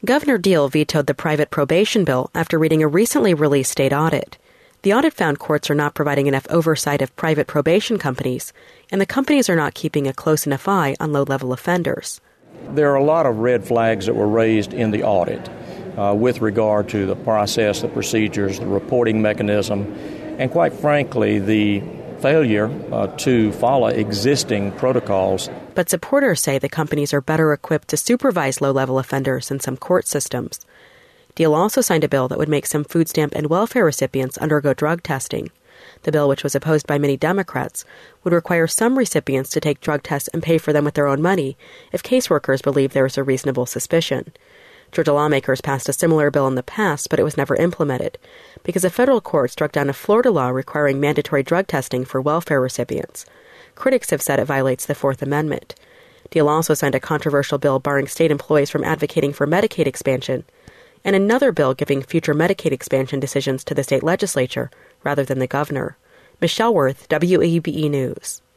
Governor Deal vetoed the private probation bill after reading a recently released state audit. The audit found courts are not providing enough oversight of private probation companies, and the companies are not keeping a close enough eye on low-level offenders. There are a lot of red flags that were raised in the audit with regard to the process, the procedures, the reporting mechanism, and quite frankly, the failure to follow existing protocols. But supporters say the companies are better equipped to supervise low-level offenders than some court systems. Deal also signed a bill that would make some food stamp and welfare recipients undergo drug testing. The bill, which was opposed by many Democrats, would require some recipients to take drug tests and pay for them with their own money if caseworkers believe there is a reasonable suspicion. Georgia lawmakers passed a similar bill in the past, but it was never implemented because a federal court struck down a Florida law requiring mandatory drug testing for welfare recipients. Critics have said it violates the Fourth Amendment. Deal also signed a controversial bill barring state employees from advocating for Medicaid expansion, and another bill giving future Medicaid expansion decisions to the state legislature rather than the governor. Michelle Worth, WABE News.